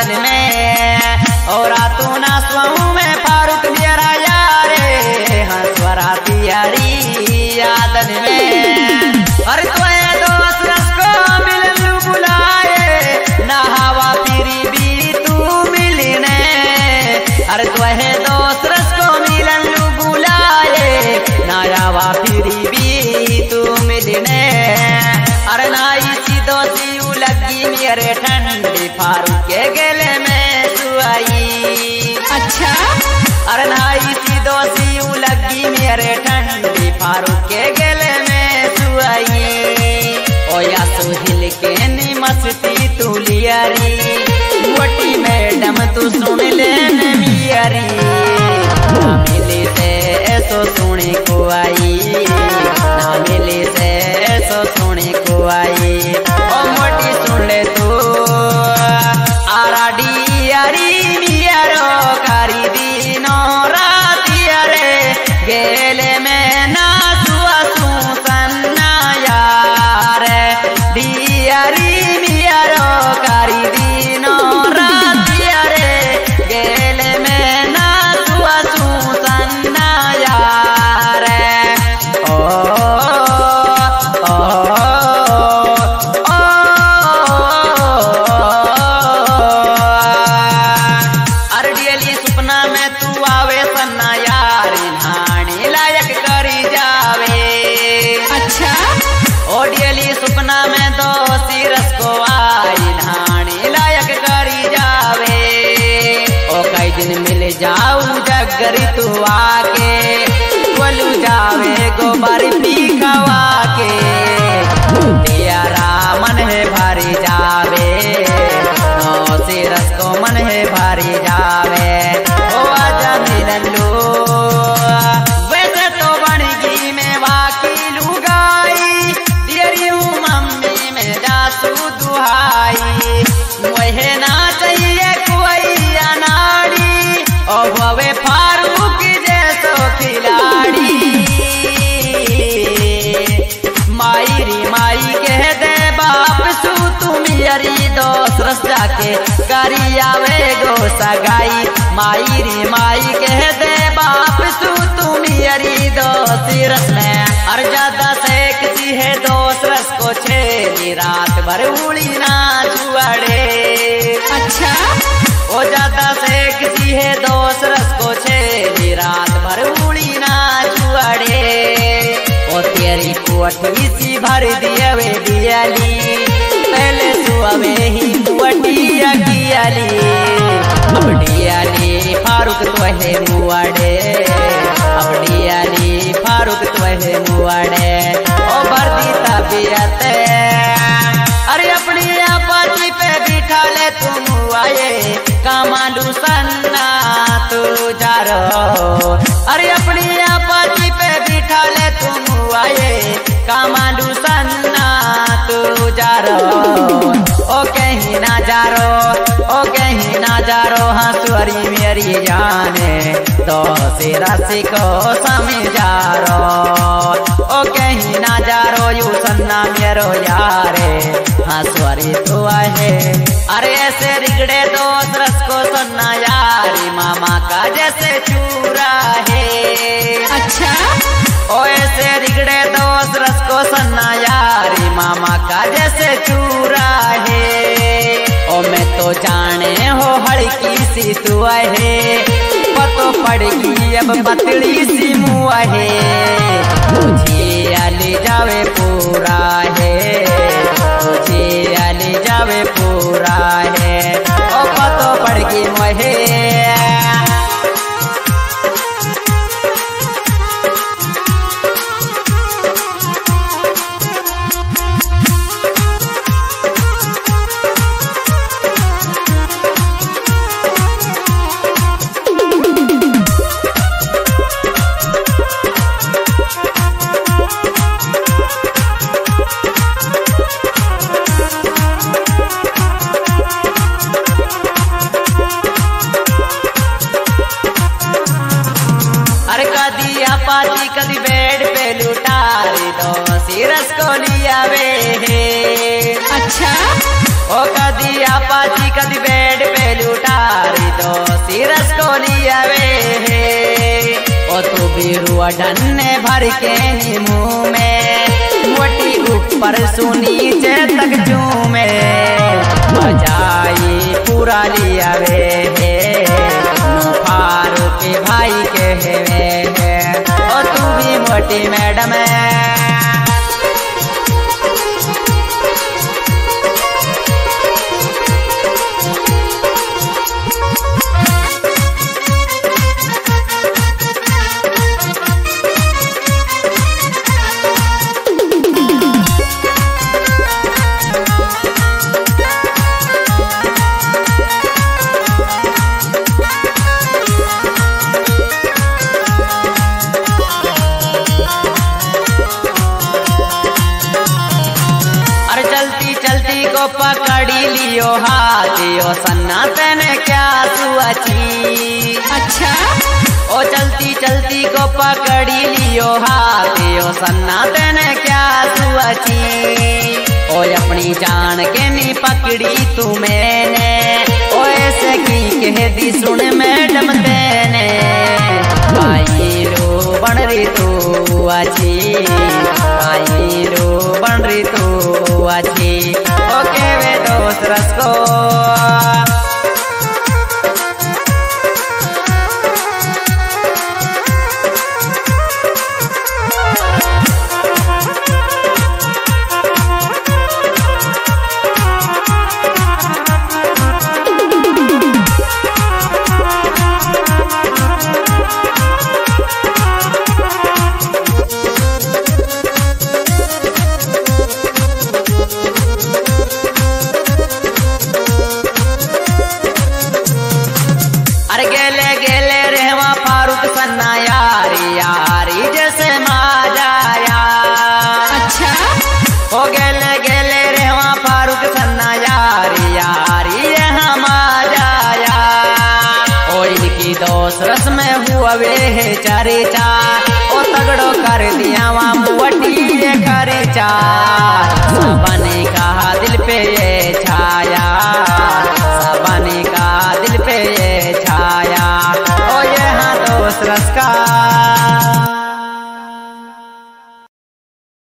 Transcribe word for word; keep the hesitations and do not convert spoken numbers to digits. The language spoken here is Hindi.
यादन में और रातों ना सोऊं में फारूक मेरा यारे हंसवरा तियारी यादन में। अरे तुम्हें दोस्त रस को मिलन बुलाए ना हवा फिरी भी तू मिलने। अरे तुम्हें दोस्त रस को मिलन बुलाए ना हवा फिरी भी तू मिलने। अरे नाई सी दोस्ती लगी मेरे ठंडी फारूक के गले में सुआई। अच्छा अरे नाई सी दोस्ती लगी मेरे ठंडी फारूक के गले में सुआई। ओ या सुहिल के नी मस्ती तू लियारी मोटी मैडम तू सुन ले मियारी। ना मिली से ऐसो सुने को आई ना मिली से ऐसो सुने को आई। ओ मोटी सुन ले तू आराडी यारी मियारो कारी दीनो राती अरे गेले में ना सुआ सू सन्ना यार दियारी मियारो कारी दीनो राती अरे गेले में ना सुआ सू सन्ना यार। ओ ओ जाऊ जगर तू आके बोलू जावे गोबर पी खवा के दिया रामन है भारी जावे नौ से रस को मन है भारी जावे। ओ आजा मिलन लो वैसे तो बनगी में वाकिल उगाई दियरी मम्मी में जासू दुहाई। वह ना चाहिए कोई अनाड़ी ओ भवे फारूक जैसो खिलाड़ी। माई री माई कह दे बाप सू तुम यारी दोस्त रस जाके करी आवे गो सगाई। माई री माई कह दे बाप सू तुम यारी दोस्त रस में। और ज्यादा से किसी है दोस्त रस को छेली रात भर उड़ी ना छुआड़े। अच्छा ओ ज्यादा से किसी है दोस्त रस को छेली रात भर उड़ी ना छुआड़े। ओ तेरी कुअठी सी भर दिया वे दियाली पहले सुअवे ही कुअटिया कियाली। अब डियाली फारूक तो है मुआड़े अब डियाली फारूक तो है मुआड़े। ओ भरती तबीयत अरे अपनी आपाची पे बिठा ले तुम आए कामांडू सन्ना तू जा रो। अरे अपनी आपाची पे बिठा ले तुम आए कामांडू सन्ना तू जा रो। ओ कहीं ना जा रो ओ कहीं ना जा रो हंसुरी मेरी जाने तो सिरा को समझा रो। ओ कहीं ना जा रो यू सन्ना मेरो यारे हंसुरी तू है। अरे ऐसे रिगड़े दोस्त रस को सुनना यारी मामा का जैसे चूरा है। अच्छा ओ ऐसे रिगड़े दोस्त रस को सुनना यारी मामा का जैसे चूरा है। ओ मैं तो जाने हो हड़की सी तू है पतो पड़गी अब पतली सी मुआ है। मुझे आले जावे पूरा है मुझे आले जावे पूरा है। ओ पतो पड़गी मोहे पाची कभी बेड पे लुटा रे दो सिरस को लिया वे। अच्छा ओ कदी आपाची कदी बेड पे लुटारी तो सिरस को लिया वे ओ तू बिरुआ ढन्ने भर के नी मुँह में मोटी ऊपर सुनी चे तक झूमे बजाई पूरा लिया वे फारू के भाई के वे ओ तू भी मोटी मैडम है। को पकड़ी लियो हाथियो सन्ना तेने क्या सुअची। अच्छा ओ चलती चलती को पकड़ी लियो हाथियो सन्ना तेने क्या सुअची। ओ अपनी जान के नी पकड़ी तू मैंने ओ ऐसे की कह दी सुन मैडम तेने आई रो बन रही तू अच्छी आई रो बन रही तू अच्छी ओके वे दोस्त रस को दोस्त रस में हुआ वे है चर्चा ओ तगड़ो कर दिया वहाँ बुवटी करे चा